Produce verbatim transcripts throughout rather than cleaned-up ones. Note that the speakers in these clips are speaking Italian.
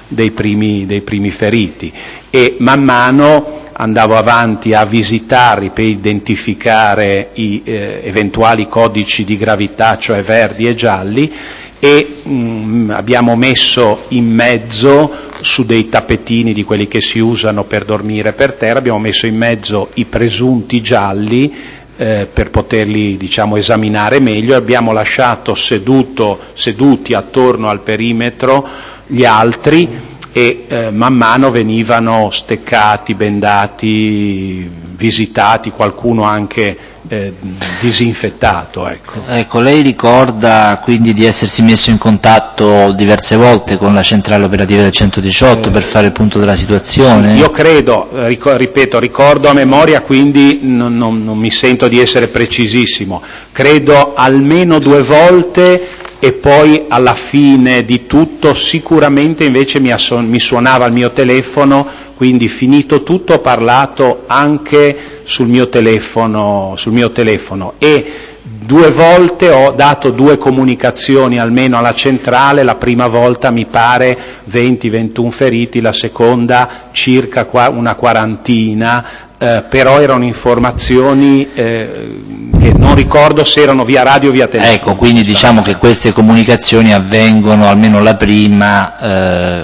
dei primi, dei primi feriti, e man mano andavo avanti a visitare per identificare i eh, eventuali codici di gravità, cioè verdi e gialli, e mh, abbiamo messo in mezzo, su dei tappetini di quelli che si usano per dormire per terra, abbiamo messo in mezzo i presunti gialli eh, per poterli, diciamo, esaminare meglio, e abbiamo lasciato seduto, seduti attorno al perimetro gli altri, e eh, man mano venivano steccati, bendati, visitati, qualcuno anche eh, disinfettato. Ecco. Ecco, lei ricorda quindi di essersi messo in contatto diverse volte con la centrale operativa del centodiciotto eh, per fare il punto della situazione? Sì, io credo, ric- ripeto, ricordo a memoria, quindi non, non, non mi sento di essere precisissimo, credo almeno due volte, e poi alla fine di tutto sicuramente invece mi, asson- mi suonava il mio telefono, quindi finito tutto ho parlato anche sul mio telefono, sul mio telefono e due volte ho dato due comunicazioni almeno alla centrale, la prima volta mi pare venti ventuno feriti, la seconda circa una quarantina, eh, però erano informazioni eh, che non ricordo se erano via radio o via telefono. Ecco, quindi diciamo che queste comunicazioni avvengono, almeno la prima, eh,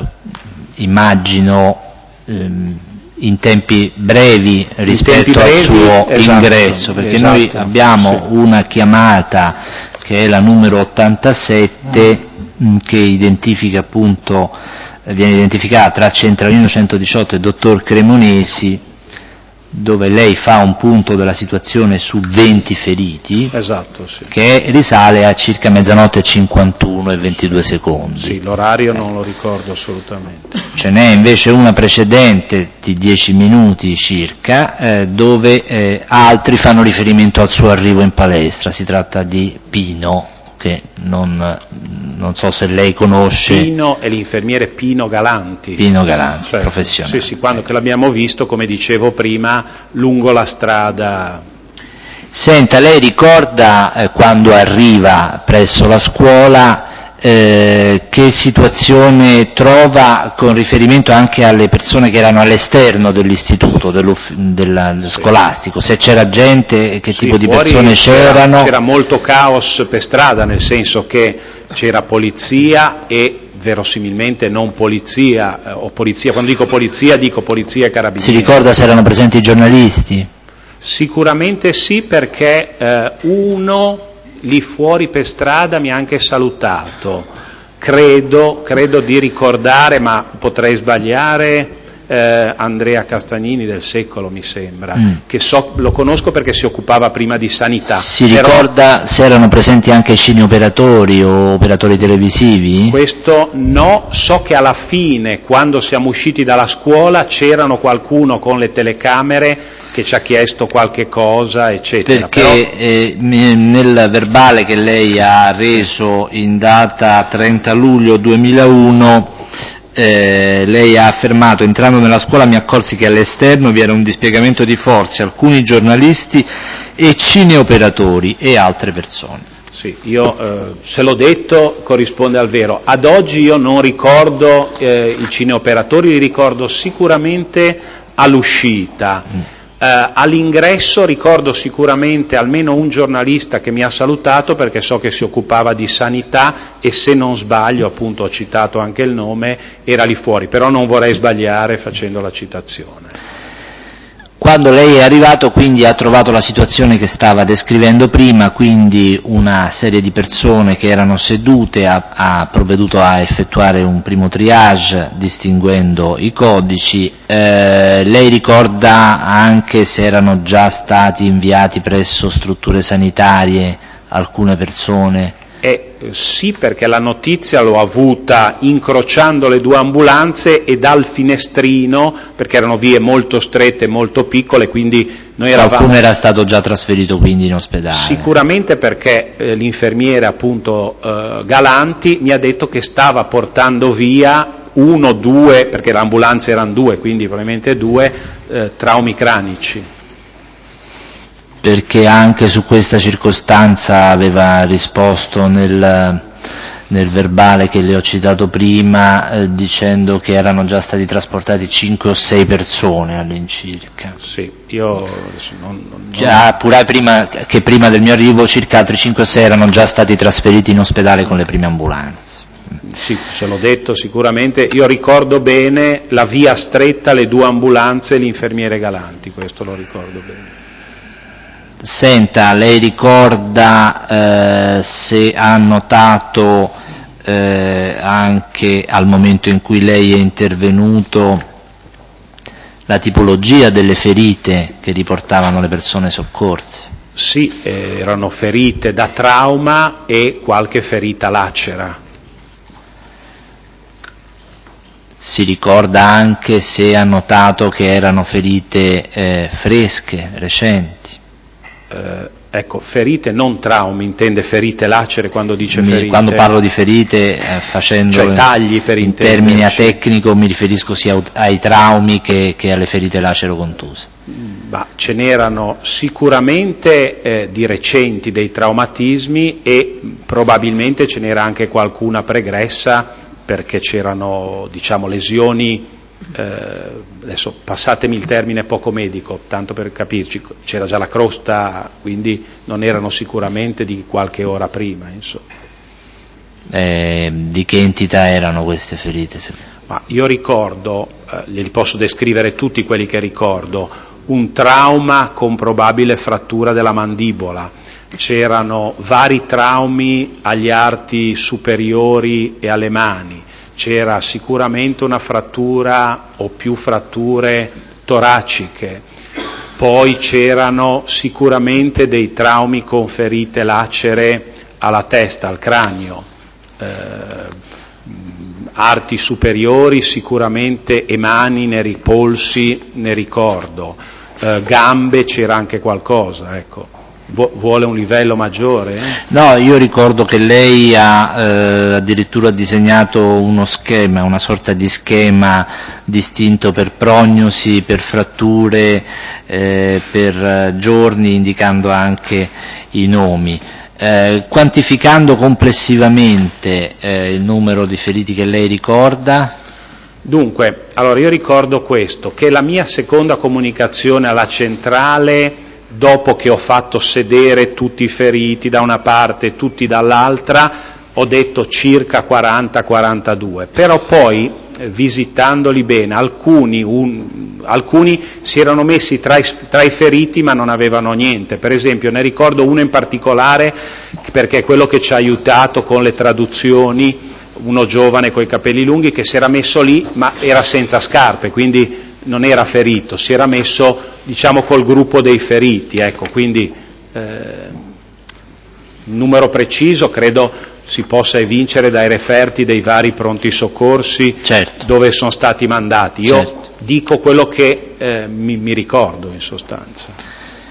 immagino, ehm, in tempi brevi rispetto tempi brevi, al suo esatto, ingresso, perché esatto, noi abbiamo sì. una chiamata che è la numero ottantasette mh, che identifica appunto, viene identificata tra Centralino centodiciotto e Dottor Cremonesi, dove lei fa un punto della situazione su venti feriti, esatto, sì. che risale a circa mezzanotte e cinquantuno e ventidue secondi. Sì, l'orario non lo ricordo assolutamente. Ce n'è invece una precedente di dieci minuti circa, eh, dove eh, altri fanno riferimento al suo arrivo in palestra. Si tratta di Pino, che non, non so se lei conosce. Pino è l'infermiere Pino Galanti. Pino Galanti, cioè, professionale. Sì, sì, quando che l'abbiamo visto, come dicevo prima, lungo la strada. Senta, lei ricorda eh, quando arriva presso la scuola eh, che situazione trova con riferimento anche alle persone che erano all'esterno dell'istituto, del sì. scolastico, se c'era gente, che sì, tipo di persone c'era, c'erano? C'era molto caos per strada, nel senso che c'era polizia e verosimilmente non polizia, eh, o polizia, quando dico polizia dico polizia e carabinieri. Si ricorda se erano presenti i giornalisti? Sicuramente sì, perché eh, uno lì fuori per strada mi ha anche salutato, credo, credo di ricordare, ma potrei sbagliare, eh, Andrea Castagnini del Secolo mi sembra, mm. che so, lo conosco perché si occupava prima di sanità. Si però, ricorda se erano presenti anche cineoperatori o operatori televisivi? Questo no, so che alla fine, quando siamo usciti dalla scuola, c'erano qualcuno con le telecamere che ci ha chiesto qualche cosa, eccetera. Perché Però... eh, nel verbale che lei ha reso in data trenta luglio duemilauno, eh, lei ha affermato: entrando nella scuola mi accorsi che all'esterno vi era un dispiegamento di forze, alcuni giornalisti e cineoperatori e altre persone. Sì, io eh, se l'ho detto corrisponde al vero. Ad oggi io non ricordo eh, i cineoperatori, li ricordo sicuramente all'uscita. Mm. Uh, all'ingresso ricordo sicuramente almeno un giornalista che mi ha salutato, perché so che si occupava di sanità e, se non sbaglio, appunto ho citato anche il nome, era lì fuori, però non vorrei sbagliare facendo la citazione. Quando lei è arrivato, quindi, ha trovato la situazione che stava descrivendo prima, quindi una serie di persone che erano sedute, ha, ha provveduto a effettuare un primo triage distinguendo i codici. Eh, lei ricorda anche se erano già stati inviati presso strutture sanitarie alcune persone? Eh, sì, perché la notizia l'ho avuta incrociando le due ambulanze e dal finestrino, perché erano vie molto strette, molto piccole, quindi noi eravamo... Qualcuno era stato già trasferito quindi in ospedale? Sicuramente, perché eh, l'infermiere, appunto, eh, Galanti mi ha detto che stava portando via uno, due, perché le ambulanze erano due, quindi probabilmente due, eh, traumi cranici. Perché anche su questa circostanza aveva risposto nel, nel verbale che le ho citato prima, eh, dicendo che erano già stati trasportati cinque o sei persone all'incirca. Sì, io non, non, già pure prima, che prima del mio arrivo circa altri cinque o sei erano già stati trasferiti in ospedale con le prime ambulanze. Sì, ce l'ho detto sicuramente. Io ricordo bene la via stretta, le due ambulanze e l'infermiere Galanti, questo lo ricordo bene. Senta, lei ricorda eh, se ha notato eh, anche al momento in cui lei è intervenuto la tipologia delle ferite che riportavano le persone soccorse? Sì, eh, erano ferite da trauma e qualche ferita lacera. Si ricorda anche se ha notato che erano ferite eh, fresche, recenti? Eh, ecco, ferite, non traumi, intende ferite lacere quando dice mi, ferite? Quando parlo di ferite, eh, facendo cioè tagli per in termini tecnico, mi riferisco sia ai traumi che, che alle ferite lacero-contuse. Ma ce n'erano sicuramente eh, di recenti dei traumatismi e probabilmente ce n'era anche qualcuna pregressa perché c'erano, diciamo, lesioni. Eh, adesso passatemi il termine poco medico, tanto per capirci, c'era già la crosta, quindi non erano sicuramente di qualche ora prima, insomma. Eh, di che entità erano queste ferite? Ma io ricordo, eh, glieli posso descrivere tutti quelli che ricordo, un trauma con probabile frattura della mandibola, c'erano vari traumi agli arti superiori e alle mani, c'era sicuramente una frattura o più fratture toraciche, poi c'erano sicuramente dei traumi con ferite lacere alla testa, al cranio, eh, arti superiori sicuramente e mani, ne ripolsi, ne ricordo, eh, gambe c'era anche qualcosa, ecco. Vuole un livello maggiore? Eh? No, io ricordo che lei ha eh, addirittura disegnato uno schema, una sorta di schema distinto per prognosi, per fratture, eh, per giorni, indicando anche i nomi. Eh, quantificando complessivamente eh, il numero di feriti che lei ricorda? Dunque, allora io ricordo questo, che la mia seconda comunicazione alla centrale, dopo che ho fatto sedere tutti i feriti da una parte e tutti dall'altra, ho detto circa quaranta quarantadue, però poi eh, visitandoli bene, alcuni, un, alcuni si erano messi tra i, tra i feriti ma non avevano niente. Per esempio ne ricordo uno in particolare perché è quello che ci ha aiutato con le traduzioni, uno giovane coi capelli lunghi che si era messo lì ma era senza scarpe, quindi non era ferito, si era messo, diciamo, col gruppo dei feriti, ecco, quindi eh, un numero preciso credo si possa evincere dai referti dei vari pronti soccorsi, certo, dove sono stati mandati. Io certo. dico quello che eh, mi, mi ricordo in sostanza.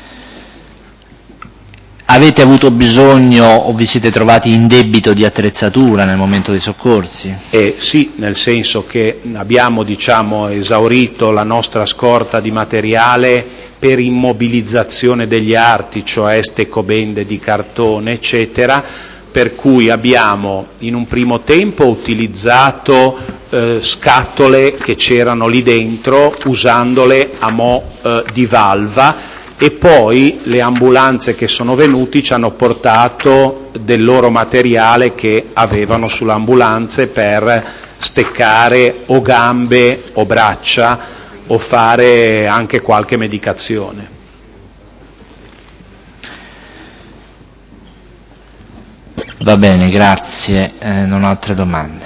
Avete avuto bisogno o vi siete trovati in debito di attrezzatura nel momento dei soccorsi? Eh, sì, nel senso che abbiamo, diciamo, esaurito la nostra scorta di materiale per immobilizzazione degli arti, cioè steccobende di cartone, eccetera, per cui abbiamo in un primo tempo utilizzato eh, scatole che c'erano lì dentro, usandole a mo' eh, di valva, e poi le ambulanze che sono venuti ci hanno portato del loro materiale che avevano sulle ambulanze per steccare o gambe o braccia o fare anche qualche medicazione. Va bene, grazie. Eh, non ho altre domande.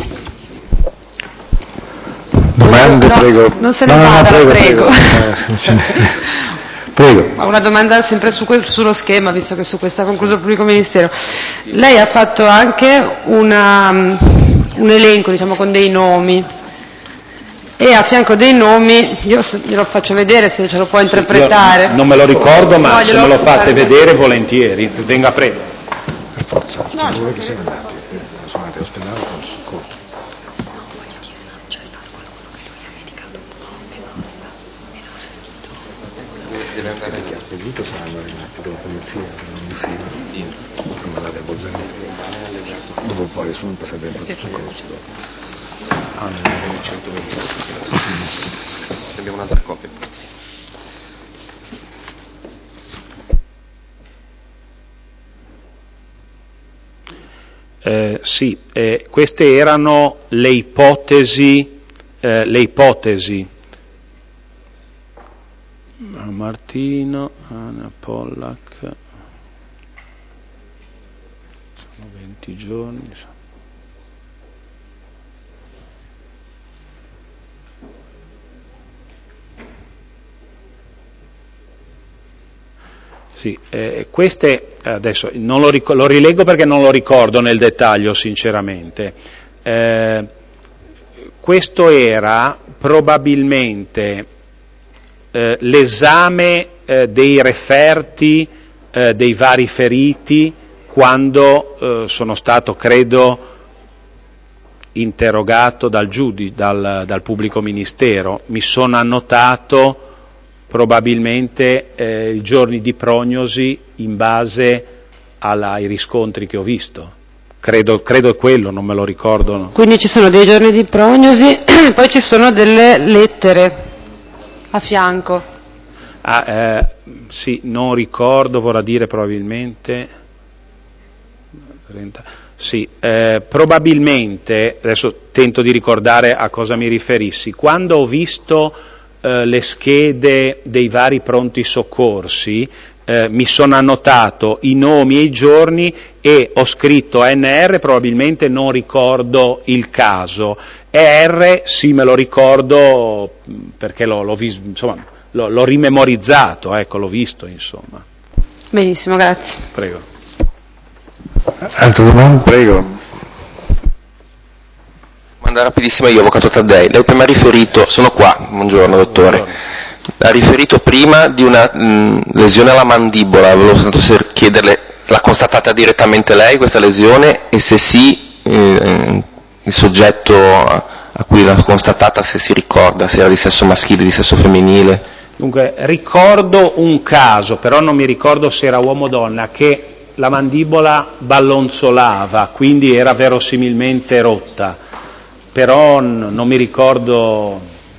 Domande, no, prego. Non se ne no, vada, no, prego. prego. Prego. Prego. Una domanda sempre su quel, sullo schema, visto che su questo ha concluso il pubblico ministero. Lei ha fatto anche una, un elenco, diciamo, con dei nomi, e a fianco dei nomi, io glielo faccio vedere se ce lo può interpretare. Sì, non me lo ricordo, ma no, se me lo fate vedere volentieri, venga prego. Per forza, no, dove che siamo andati? Sono andati all'ospedale con il soccorso. Deve andare Così saranno rimasti con la polizia, non mi filo, per mandare a Bolzano. Dopo poi sono passati in soccorso. Ah, nel centoventi. Abbiamo un'altra copia. Eh, sì, eh, queste erano le ipotesi, eh, le ipotesi. Martino, Anna Pollack, sono venti giorni. Sì, eh, queste adesso non lo, ric- lo rileggo perché non lo ricordo nel dettaglio sinceramente. Eh, questo era probabilmente eh, l'esame eh, dei referti eh, dei vari feriti quando eh, sono stato, credo, interrogato dal giudice, dal, dal pubblico ministero. Mi sono annotato probabilmente eh, i giorni di prognosi in base alla, ai riscontri che ho visto. Credo, credo è quello, non me lo ricordo. No. Quindi ci sono dei giorni di prognosi, poi ci sono delle lettere a fianco. Ah, eh, sì, non ricordo, vorrà dire probabilmente. trenta Sì, eh, probabilmente, adesso tento di ricordare a cosa mi riferissi, quando ho visto eh, le schede dei vari pronti soccorsi, eh, mi sono annotato i nomi e i giorni e ho scritto A N R, probabilmente non ricordo il caso, E R sì me lo ricordo perché l'ho, l'ho, vis- insomma, l'ho, l'ho rimemorizzato, ecco, l'ho visto insomma. Benissimo, grazie. Prego. Altra domanda? Prego. Domanda rapidissima io, avvocato Taddei. Lei prima ha riferito, sono qua, buongiorno dottore, buongiorno. Ha riferito prima di una mh, lesione alla mandibola, volevo soltanto chiederle, l'ha constatata direttamente lei questa lesione e se sì, eh, il soggetto a, a cui l'ha constatata se si ricorda, se era di sesso maschile, di sesso femminile? Dunque, ricordo un caso, però non mi ricordo se era uomo o donna, che la mandibola ballonzolava, quindi era verosimilmente rotta, però n- non mi ricordo,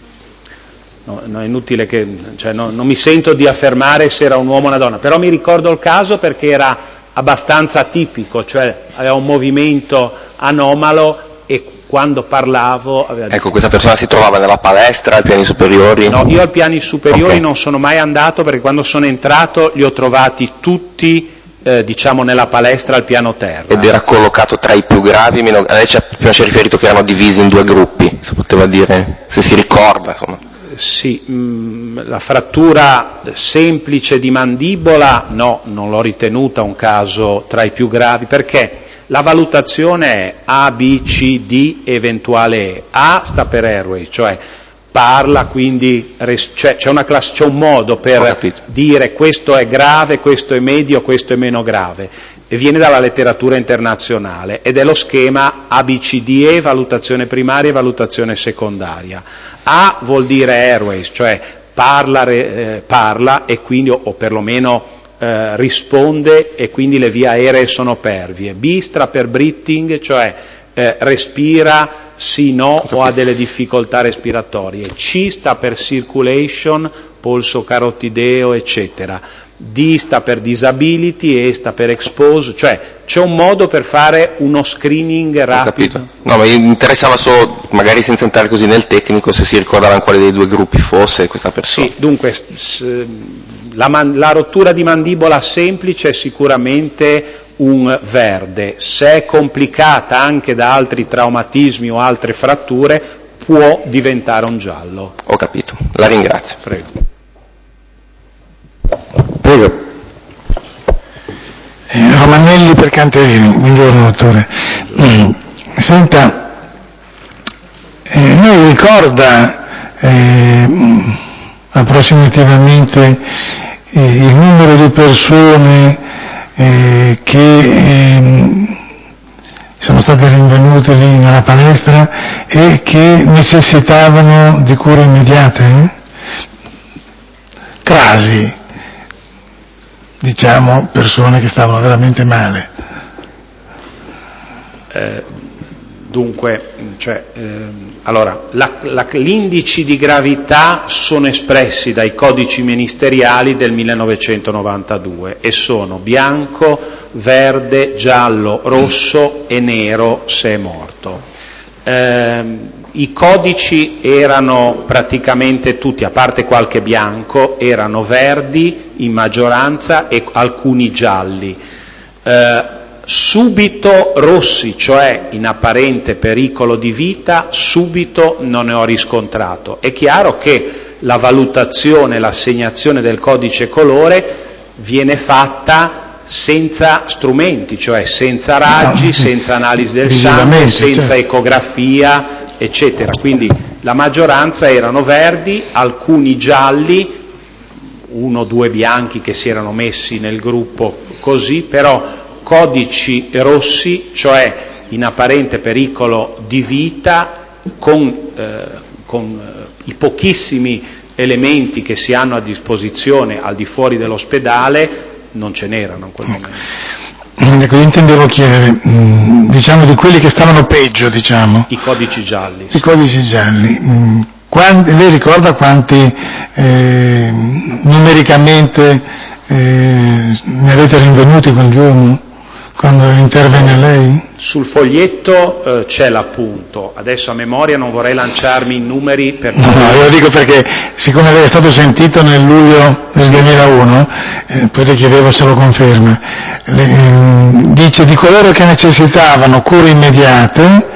no, no, è inutile che, cioè, no, non mi sento di affermare se era un uomo o una donna, però mi ricordo il caso perché era abbastanza atipico, cioè aveva un movimento anomalo e quando parlavo... Aveva ecco, questa persona si trovava nella palestra, ai piani superiori? No, io ai piani superiori okay. non sono mai andato perché quando sono entrato li ho trovati tutti, eh, diciamo, nella palestra al piano terra. Ed era collocato tra i più gravi? Meno... Lei ci ha, prima ci ha riferito che erano divisi in due gruppi, se poteva dire, se si ricorda, insomma. Sì, mh, la frattura semplice di mandibola, no, non l'ho ritenuta un caso tra i più gravi, perché la valutazione è A, B, C, D, eventuale E. A sta per airway, cioè parla, quindi res- c'è, c'è, una classe, c'è un modo per dire questo è grave, questo è medio, questo è meno grave, e viene dalla letteratura internazionale ed è lo schema A B C D E, valutazione primaria e valutazione secondaria. A vuol dire airways, cioè parla, eh, parla e quindi, o, o perlomeno eh, risponde e quindi le vie aeree sono pervie. B sta per breathing, cioè eh, respira sì, no o ha delle difficoltà respiratorie. C sta per circulation, polso carotideo, eccetera. D sta per disability, E sta per expose, cioè c'è un modo per fare uno screening rapido. Ho capito. No, ma mi interessava solo, magari senza entrare così nel tecnico, se si ricordava in quale dei due gruppi fosse questa persona. Sì, dunque s- la, man- la rottura di mandibola semplice è sicuramente un verde, se è complicata anche da altri traumatismi o altre fratture può diventare un giallo. Ho capito, la ringrazio. Prego. Prego. Eh, Romanelli per Canterini, buongiorno dottore. Mm. Senta, eh, lei ricorda eh, approssimativamente eh, il numero di persone eh, che eh, sono state rinvenute lì nella palestra e che necessitavano di cure immediate? Crasi. diciamo, persone che stavano veramente male. Eh, dunque, cioè, ehm, allora, la, la, gli indici di gravità sono espressi dai codici ministeriali del millenovecentonovantadue e sono bianco, verde, giallo, rosso e nero se è morto. Eh, I codici erano praticamente tutti, a parte qualche bianco, erano verdi in maggioranza e alcuni gialli. Eh, subito rossi, cioè in apparente pericolo di vita, subito non ne ho riscontrato. È chiaro che la valutazione, l'assegnazione del codice colore viene fatta senza strumenti, cioè senza raggi, senza analisi del sangue, senza ecografia, eccetera. Quindi la maggioranza erano verdi, alcuni gialli, uno o due bianchi che si erano messi nel gruppo così, però codici rossi, cioè in apparente pericolo di vita, con, eh, con eh, i pochissimi elementi che si hanno a disposizione al di fuori dell'ospedale, non ce n'erano in quel momento. Ecco, io intendevo chiedere, diciamo, di quelli che stavano peggio, diciamo. I codici gialli. I codici gialli. Quanti, lei ricorda quanti eh, numericamente eh, ne avete rinvenuti quel giorno, quando intervenne lei? Sul foglietto eh, c'è l'appunto, adesso a memoria non vorrei lanciarmi in numeri perché... No, no, io lo dico perché siccome lei è stato sentito nel luglio del duemilauno, eh, poi le chiedevo se lo conferma, le, eh, dice di coloro che necessitavano cure immediate,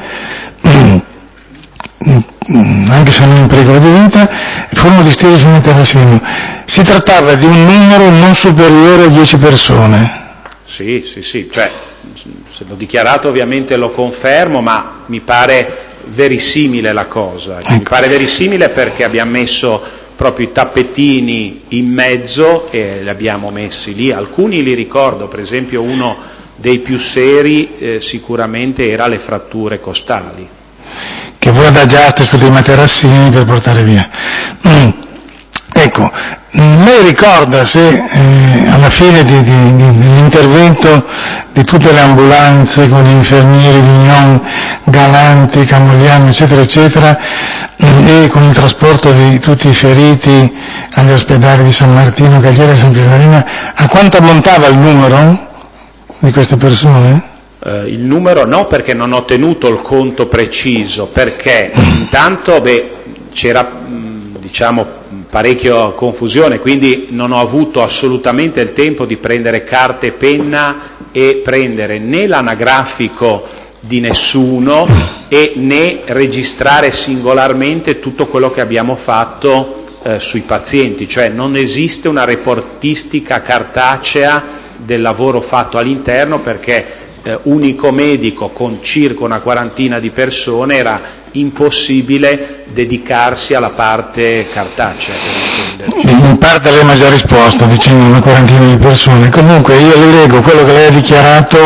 anche se non in pericolo di vita, furono distesi su un terrassino. Si trattava di un numero non superiore a dieci persone. Sì, sì, sì, cioè, se l'ho dichiarato ovviamente lo confermo, ma mi pare verissimile la cosa. Ecco. Mi pare verissimile perché abbiamo messo proprio i tappetini in mezzo e li abbiamo messi lì. Alcuni li ricordo, per esempio uno dei più seri eh, sicuramente era le fratture costali. Che voi adagiaste su dei materassini per portare via. Mm. Ecco, lei ricorda se eh, alla fine di, di, di, dell'intervento di tutte le ambulanze con gli infermieri Vignon, Galanti, Camogliano, eccetera, eccetera, e con il trasporto di tutti i feriti agli ospedali di San Martino, Cagliari e San Pietro, a quanto ammontava il numero di queste persone? Uh, il numero no, perché non ho tenuto il conto preciso, perché intanto beh, c'era mh, diciamo parecchio confusione, quindi non ho avuto assolutamente il tempo di prendere carta e penna e prendere né l'anagrafico di nessuno e né registrare singolarmente tutto quello che abbiamo fatto eh, sui pazienti, cioè non esiste una reportistica cartacea del lavoro fatto all'interno, perché eh, unico medico con circa una quarantina di persone era impossibile dedicarsi alla parte cartacea. In parte lei mi ha già risposto dicendo una quarantina di persone, comunque io le leggo quello che lei ha dichiarato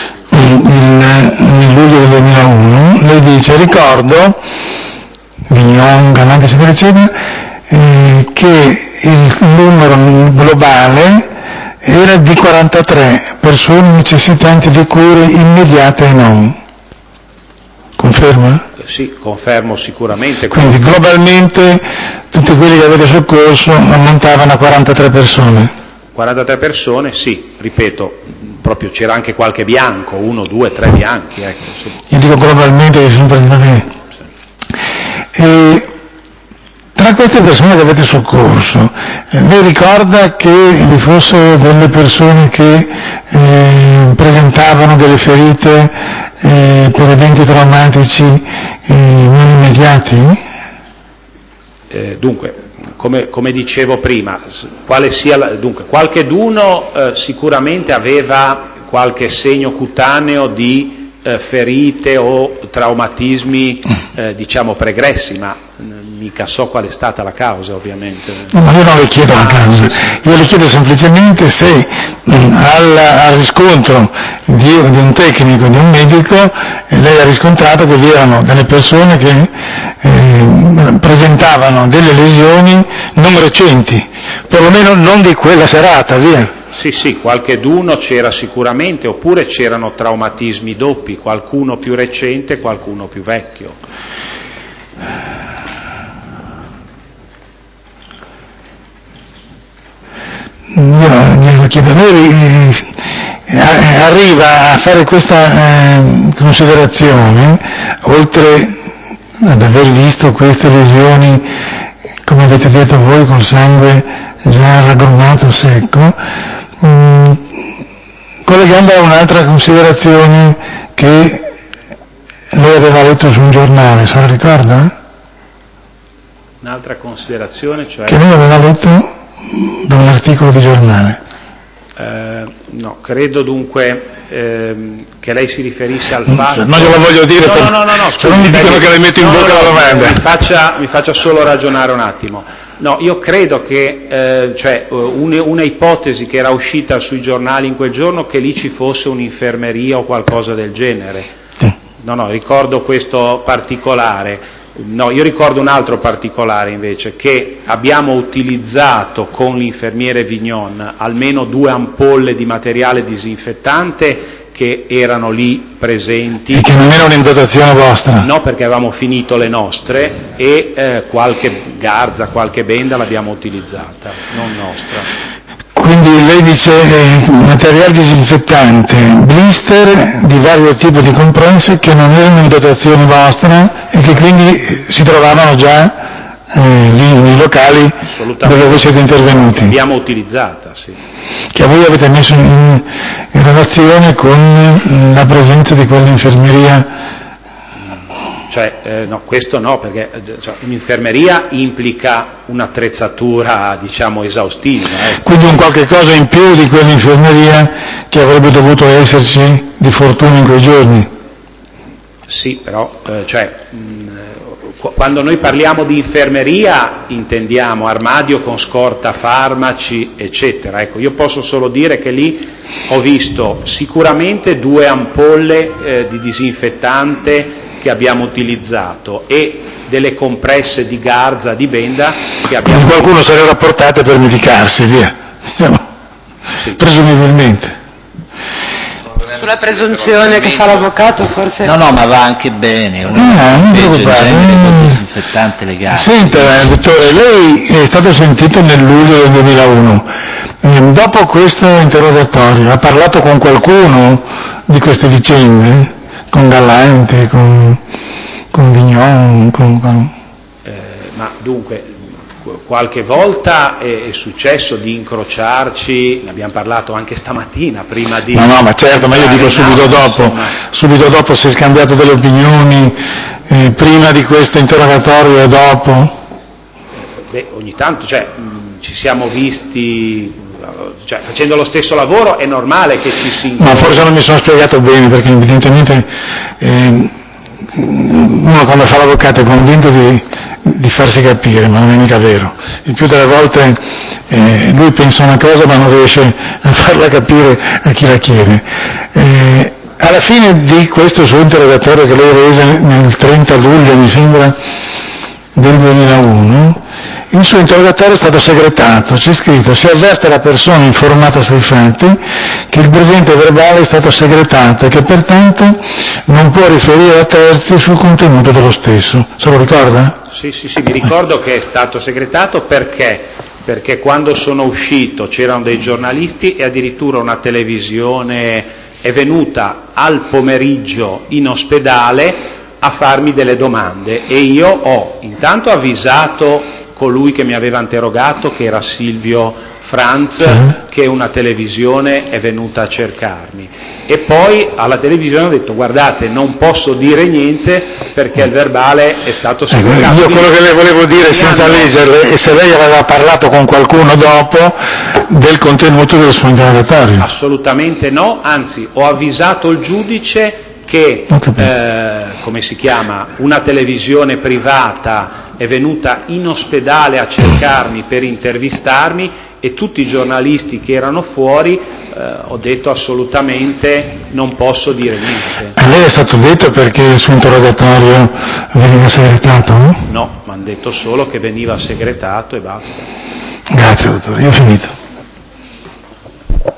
nel luglio del duemilauno. Lei dice: ricordo, Vignon, Galanti, eccetera, eccetera, eh, che il numero globale era di quarantatré persone necessitanti di cure immediate e non. Conferma? Sì, confermo sicuramente. Quindi globalmente tutti quelli che avete soccorso ammontavano a quarantatré persone. quarantatré persone, sì, ripeto, proprio c'era anche qualche bianco, uno, due, tre bianchi. Ecco, sì. Io dico globalmente che sono presentate. Sì. E tra queste persone che avete soccorso, eh, lei ricorda che vi fossero delle persone che eh, presentavano delle ferite eh, per eventi traumatici eh, non immediati? Eh, dunque, come, come dicevo prima, quale sia la, dunque, qualcheduno eh, sicuramente aveva qualche segno cutaneo di eh, ferite o traumatismi eh, diciamo pregressi, ma mica so qual è stata la causa, ovviamente. No, ma io non le chiedo la causa, io le chiedo semplicemente se mh, al, al riscontro di, di un tecnico, di un medico, eh, lei ha riscontrato che vi erano delle persone che eh, presentavano delle lesioni non recenti, perlomeno non di quella serata, via. Sì, sì, qualcheduno c'era sicuramente, oppure c'erano traumatismi doppi, qualcuno più recente, qualcuno più vecchio. Io glielo chiedo, lei eh, arriva a fare questa eh, considerazione, oltre ad aver visto queste lesioni, come avete detto voi, col sangue già raggrumato, secco, mh, collegando a un'altra considerazione che lei aveva letto su un giornale, se la ricorda? Un'altra considerazione, cioè... Che lei aveva letto da un articolo di giornale. Eh, no, credo dunque ehm, che lei si riferisse al fatto... Non glielo voglio dire, no, per... no, no, no, no, se non mi dicono che le metto in no, bocca no, la no, domanda. Mi faccia, mi faccia solo ragionare un attimo. No, io credo che, eh, cioè, una, una ipotesi che era uscita sui giornali in quel giorno, che lì ci fosse un'infermeria o qualcosa del genere. Sì. No, no, ricordo questo particolare. No, io ricordo un altro particolare invece, che abbiamo utilizzato con l'infermiere Vignon almeno due ampolle di materiale disinfettante che erano lì presenti. E che non era un'indotazione vostra? No, perché avevamo finito le nostre e eh, qualche garza, qualche benda l'abbiamo utilizzata, non nostra. Quindi lei dice eh, materiale disinfettante, blister di vario tipo di compresse che non erano in dotazione vostra e che quindi si trovavano già eh, lì nei locali dove voi siete intervenuti. L'abbiamo utilizzata, sì. Che voi avete messo in, in relazione con la presenza di quell'infermeria. Cioè, eh, no, questo no, perché cioè, un'infermeria implica un'attrezzatura, diciamo, esaustiva. Eh. Quindi un qualche cosa in più di quell'infermeria che avrebbe dovuto esserci di fortuna in quei giorni. Sì, però, eh, cioè, mh, quando noi parliamo di infermeria intendiamo armadio con scorta farmaci, eccetera. Ecco, io posso solo dire che lì ho visto sicuramente due ampolle eh, di disinfettante che abbiamo utilizzato e delle compresse di garza, di benda che abbiamo... Quindi qualcuno se le era portate per medicarsi, via, diciamo, sì. Presumibilmente. Sulla presunzione che fa l'avvocato forse... No, no, ma va anche bene, un no, peggio in genere col disinfettante legale. Senta, dottore, lei è stato sentito nel luglio del duemilauno. Dopo questo interrogatorio ha parlato con qualcuno di queste vicende? Con Gallanti, con, con Vignon, con... con... Eh, ma dunque, qualche volta è, è successo di incrociarci, ne abbiamo parlato anche stamattina, prima di... No, no, ma certo, ma io dico subito dopo, insomma. subito dopo si è scambiato delle opinioni, eh, prima di questo interrogatorio e dopo? Eh, beh, ogni tanto, cioè, mh, ci siamo visti... Cioè, facendo lo stesso lavoro è normale che ci si incontri. No, forse non mi sono spiegato bene, perché evidentemente eh, uno quando fa l'avvocato è convinto di, di farsi capire, ma non è mica vero. Il più delle volte eh, lui pensa una cosa ma non riesce a farla capire a chi la chiede. Eh, alla fine di questo suo interrogatorio che lei rese nel trenta luglio, mi sembra, del duemilauno, il suo interrogatorio è stato segretato, c'è scritto: si avverte la persona informata sui fatti che il presente verbale è stato segretato e che pertanto non può riferire a terzi sul contenuto dello stesso. Se lo ricorda? Sì, sì, sì, mi ricordo che è stato segretato perché, perché quando sono uscito c'erano dei giornalisti e addirittura una televisione è venuta al pomeriggio in ospedale a farmi delle domande e io ho intanto avvisato colui che mi aveva interrogato, che era Silvio Franz, sì. che una televisione è venuta a cercarmi. E poi alla televisione ho detto: guardate, non posso dire niente perché il verbale è stato segretato. Io quello che le volevo dire senza hanno... leggerle è se lei aveva parlato con qualcuno dopo del contenuto del suo interrogatorio. Assolutamente no, anzi ho avvisato il giudice che, eh, come si chiama, una televisione privata è venuta in ospedale a cercarmi per intervistarmi e tutti i giornalisti che erano fuori eh, ho detto assolutamente non posso dire niente. A lei è stato detto perché il suo interrogatorio veniva segretato? No, no, mi hanno detto solo che veniva segretato e basta. Grazie dottore, io ho finito.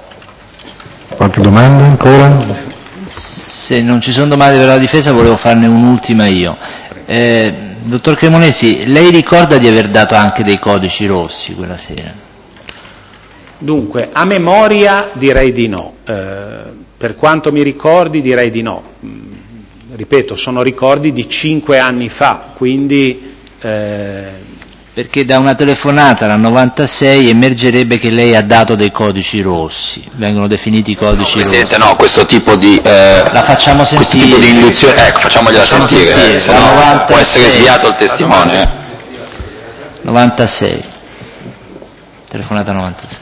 Qualche domanda ancora? Se non ci sono domande per la difesa volevo farne un'ultima io. Eh, dottor Cremonesi, lei ricorda di aver dato anche dei codici rossi quella sera? Dunque, a memoria direi di no, eh, per quanto mi ricordi direi di no. Mm, ripeto, sono ricordi di cinque anni fa, quindi... Eh, Perché da una telefonata dal novantasei emergerebbe che lei ha dato dei codici rossi, vengono definiti codici no, Presidente, rossi. no, questo tipo di... Eh, la facciamo sentire. Questo tipo di induzione, ecco, facciamogliela facciamo sentire, sentire eh, se no può essere sviato il testimone. Eh. novantasei, telefonata novantasei.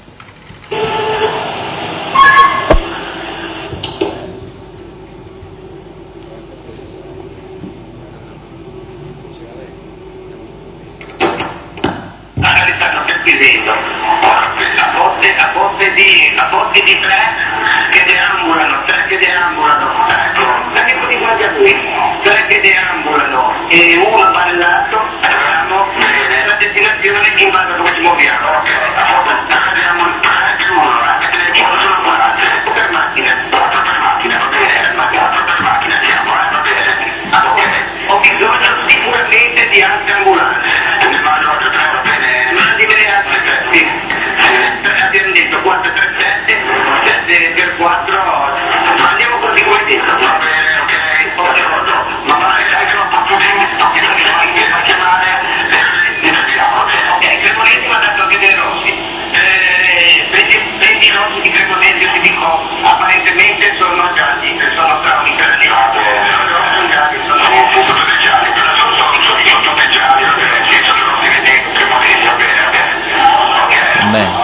A botte, a botte di, a botte di tre che deambulano, tre che deambulano, ecco, anche così guardi a lui, tre che deambulano e uno ballato, abbiamo la destinazione in base a dove ci muoviamo. Ok, a botte tre deambulano, tre più uno, eh, io sono guardate, per macchina, per macchina, va bene, per macchina, per macchina, andiamo, eh, va bene. Ok, ho bisogno sicuramente di altre ambulanze. Ne mando altre tre, va bene, mandimi le altre tre, sì. Abbiamo detto quattro tre sette, sette per quattro, andiamo così come hai detto. Va bene, ok, ok, ma magari sai che non posso dire, che non so che fa chiamare, ok, Cremonesi mi ha dato anche dei rossi, prendi, prendi i rossi di Cremonesi, io ti dico, apparentemente sono gialli, sono traumicani, sono gialli, sono dei gialli, però sono dei gialli, va bene, sì, sono rossi di Cremonesi, va bene, va bene, ok. Bene.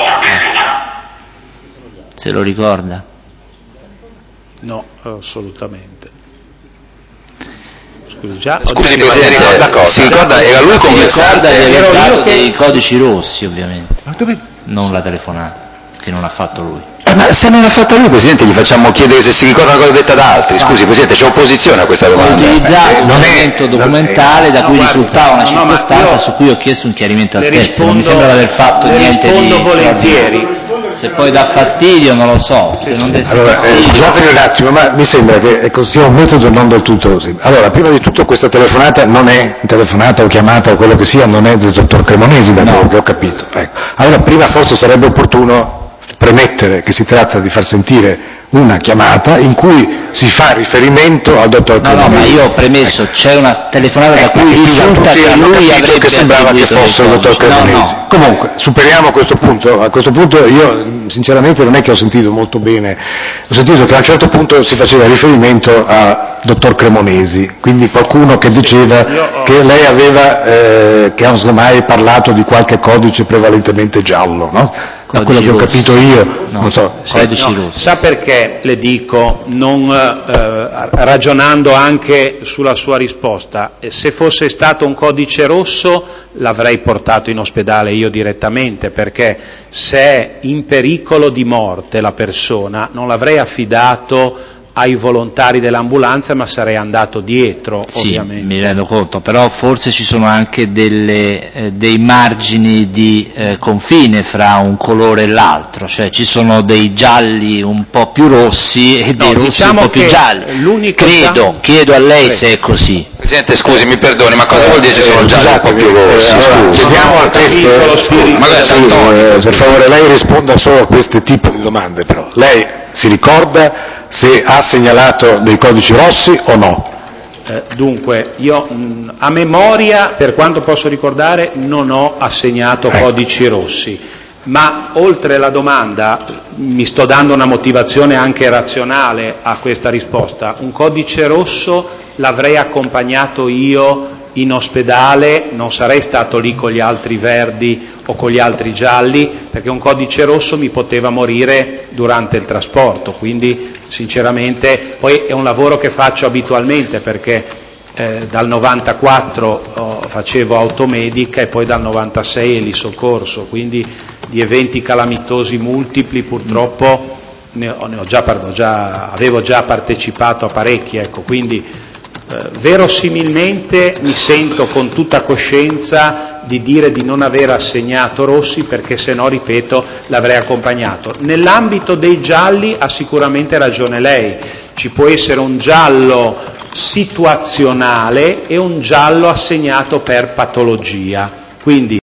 Se lo ricorda? No, assolutamente. Scusi, già Scusi Presidente, si ricorda, era lui si ricorda di aver dato che... dei codici rossi ovviamente, non la telefonata, che non ha fatto lui. Eh, ma se non l'ha fatta lui, Presidente, gli facciamo chiedere se si ricorda una cosa detta da altri. Scusi Presidente, c'è opposizione a questa Ho domanda. utilizzato Eh, un non è elemento documentale da no, cui guardi, risultava una no, no, ma circostanza io su cui ho chiesto un chiarimento al le testo, non mi rispondo- sembra di aver fatto le niente di rispondo volentieri. straordinario. Se poi dà fastidio non lo so, se non desse Allora, eh, fastidio... scusatemi un attimo, ma mi sembra che ecco, sia un metodo non del tutto così. Allora, prima di tutto questa telefonata non è telefonata o chiamata o quello che sia, non è del dottor Cremonesi, da No. quello che ho capito. Ecco. Allora, prima forse sarebbe opportuno premettere che si tratta di far sentire una chiamata in cui si fa riferimento al dottor No, no, Cremonesi. ma io ho premesso, Ecco. c'è una telefonata da cui Eh, risulta tutti che hanno lui capito avrebbe che sembrava che attribuito dei fosse il dottor codici. No, Cremonesi. no. Comunque, superiamo questo punto. A questo punto io sinceramente non è che ho sentito molto bene, ho sentito che a un certo punto si faceva riferimento al dottor Cremonesi, quindi qualcuno che diceva che lei aveva, eh, che mai parlato di qualche codice prevalentemente giallo, no? Da quello che ho capito io, no, non so. codici No, rossi. sa perché le dico, non, eh, ragionando anche sulla sua risposta, eh, se fosse stato un codice rosso l'avrei portato in ospedale io direttamente, perché se è in pericolo di morte la persona non l'avrei affidato ai volontari dell'ambulanza, ma sarei andato dietro, Sì, ovviamente. mi rendo conto, però forse ci sono anche delle, eh, dei margini di eh, confine fra un colore e l'altro, cioè ci sono dei gialli un po' più rossi e dei No, rossi diciamo un po' più che gialli. l'unico Credo, giallo- chiedo a lei Prego. se è così. Presidente, scusi, mi perdoni, ma cosa vuol dire ci sono già un po' più Eh, rossi? allora, Scusi. chiediamo al test, capisco lo spirito. Magari sì, daltonico, eh, per favore lei risponda solo a questo tipo di domande però. Lei si ricorda se ha segnalato dei codici rossi o no? Eh, dunque, io mh, a memoria, per quanto posso ricordare, non ho assegnato Ecco. codici rossi, ma oltre la domanda mi sto dando una motivazione anche razionale a questa risposta. Un codice rosso l'avrei accompagnato io in ospedale, non sarei stato lì con gli altri verdi o con gli altri gialli, perché un codice rosso mi poteva morire durante il trasporto, quindi sinceramente poi è un lavoro che faccio abitualmente, perché eh, dal novantaquattro oh, facevo automedica e poi dal novantasei elisoccorso, quindi di eventi calamitosi multipli purtroppo ne ho, ne ho già, pardon, già, avevo già partecipato a parecchi, ecco, quindi eh, verosimilmente mi sento con tutta coscienza di dire di non aver assegnato Rossi, perché se no, ripeto, l'avrei accompagnato. Nell'ambito dei gialli ha sicuramente ragione lei, ci può essere un giallo situazionale e un giallo assegnato per patologia, quindi